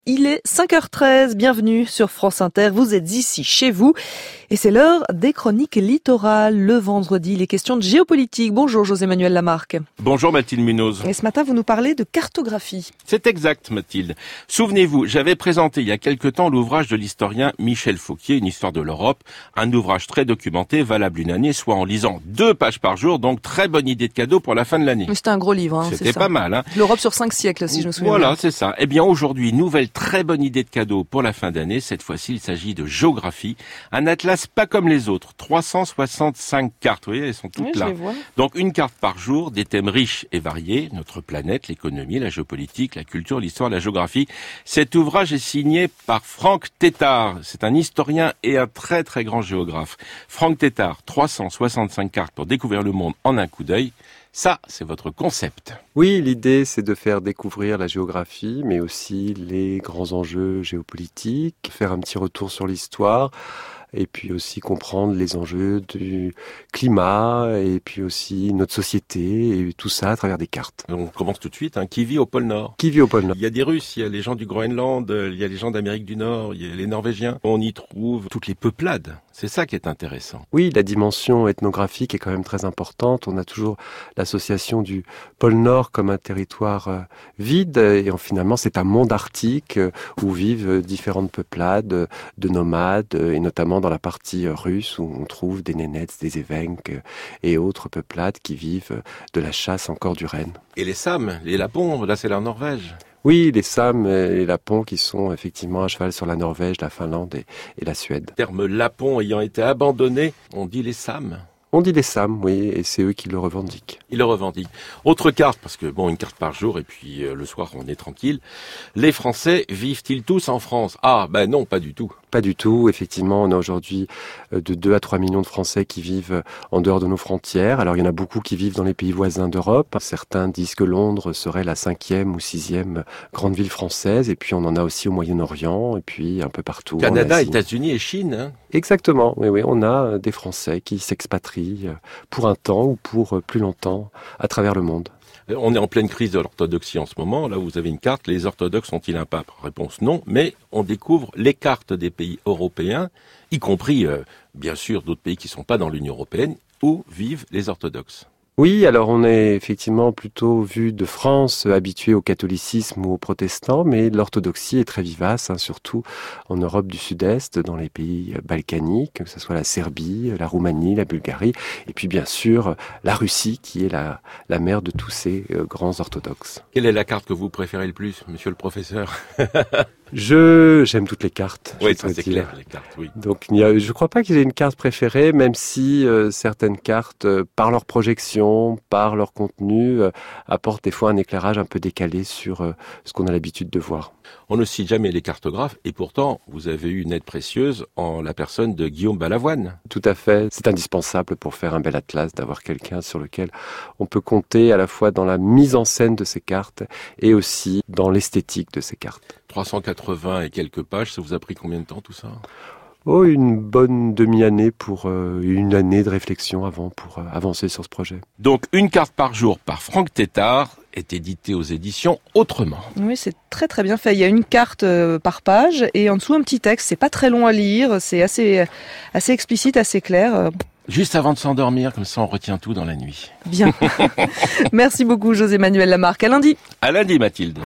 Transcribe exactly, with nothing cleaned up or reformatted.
Il est cinq heures treize, bienvenue sur France Inter, vous êtes ici chez vous et c'est l'heure des chroniques littorales. Le vendredi, les questions de géopolitique. Bonjour José-Manuel Lamarque. Bonjour Mathilde Munoz. Et ce matin, vous nous parlez de cartographie. C'est exact Mathilde. Souvenez-vous, j'avais présenté il y a quelque temps l'ouvrage de l'historien Michel Fauquier, Une histoire de l'Europe, un ouvrage très documenté, valable une année, soit en lisant deux pages par jour, donc très bonne idée de cadeau pour la fin de l'année. C'était un gros livre, hein, c'est ça. C'était pas mal. Hein. L'Europe sur cinq siècles, si je me souviens. Voilà, c'est ça. Eh bien aujourd'hui, nouvelle très bonne idée de cadeau pour la fin d'année. Cette fois-ci, il s'agit de géographie. Un atlas pas comme les autres. trois cent soixante-cinq cartes. Vous voyez, elles sont toutes Oui, là. je les vois. Donc une carte par jour, des thèmes riches et variés. Notre planète, l'économie, la géopolitique, la culture, l'histoire, la géographie. Cet ouvrage est signé par Franck Tétart. C'est un historien et un très très grand géographe. Franck Tétart, trois cent soixante-cinq cartes pour découvrir le monde en un coup d'œil. Ça, c'est votre concept. Oui, l'idée, c'est de faire découvrir la géographie, mais aussi les grands enjeux géopolitiques, faire un petit retour sur l'histoire, et puis aussi comprendre les enjeux du climat, et puis aussi notre société, et tout ça à travers des cartes. On commence tout de suite. Hein. Qui vit au pôle Nord ? Qui vit au pôle Nord ? Il y a des Russes, il y a les gens du Groenland, il y a les gens d'Amérique du Nord, il y a les Norvégiens. On y trouve toutes les peuplades. C'est ça qui est intéressant. Oui, la dimension ethnographique est quand même très importante. On a toujours l'association du pôle Nord comme un territoire euh, vide, et en, finalement c'est un monde arctique euh, où vivent différentes peuplades euh, de nomades, euh, et notamment dans la partie euh, russe où on trouve des Nénets, des Évenques euh, et autres peuplades qui vivent euh, de la chasse encore du renne. Et les Sams, les Lapons, là c'est la Norvège. Oui, les Sams et les Lapons qui sont effectivement à cheval sur la Norvège, la Finlande et, et la Suède. Le terme Lapon ayant été abandonné, on dit les Sams. On dit les Sams, oui, et c'est eux qui le revendiquent. Ils le revendiquent. Autre carte, parce que bon, une carte par jour, et puis euh, le soir on est tranquille. Les Français vivent-ils tous en France ? Ah, ben non, pas du tout. Pas du tout. Effectivement, on a aujourd'hui de deux à trois millions de Français qui vivent en dehors de nos frontières. Alors, il y en a beaucoup qui vivent dans les pays voisins d'Europe. Certains disent que Londres serait la cinquième ou sixième grande ville française. Et puis, on en a aussi au Moyen-Orient, et puis un peu partout. Canada, États-Unis et Chine. Hein. Exactement. Oui, oui. On a des Français qui s'expatrient pour un temps ou pour plus longtemps à travers le monde. On est en pleine crise de l'orthodoxie en ce moment. Là, vous avez une carte. Les orthodoxes sont-ils un pape ? Réponse non. Mais on découvre les cartes des pays européens, y compris, euh, bien sûr, d'autres pays qui ne sont pas dans l'Union européenne, où vivent les orthodoxes. Oui, alors on est effectivement plutôt vu de France, habitué au catholicisme ou aux protestants, mais l'orthodoxie est très vivace, hein, surtout en Europe du Sud-Est, dans les pays balkaniques, que ce soit la Serbie, la Roumanie, la Bulgarie, et puis bien sûr la Russie, qui est la, la mère de tous ces euh, grands orthodoxes. Quelle est la carte que vous préférez le plus, monsieur le professeur ? Je j'aime toutes les cartes. Oui, ça c'est clair, les cartes, oui. Donc il y a, je crois pas qu'il y ait une carte préférée, même si euh, certaines cartes, euh, par leur projection, par leur contenu, euh, apportent des fois un éclairage un peu décalé sur euh, ce qu'on a l'habitude de voir. On ne cite jamais les cartographes, et pourtant, vous avez eu une aide précieuse en la personne de Guillaume Balavoine. Tout à fait. C'est indispensable pour faire un bel atlas d'avoir quelqu'un sur lequel on peut compter à la fois dans la mise en scène de ces cartes et aussi dans l'esthétique de ces cartes. trois cent quatre-vingts et quelques pages, ça vous a pris combien de temps tout ça ? Oh, une bonne demi-année pour euh, une année de réflexion avant pour euh, avancer sur ce projet. Donc une carte par jour par Franck Tétart est éditée aux éditions Autrement. Oui, c'est très très bien fait. Il y a une carte euh, par page et en dessous un petit texte. C'est pas très long à lire, c'est assez assez explicite, assez clair. Juste avant de s'endormir, comme ça on retient tout dans la nuit. Bien. Merci beaucoup José-Manuel Lamarque. À lundi. À lundi Mathilde.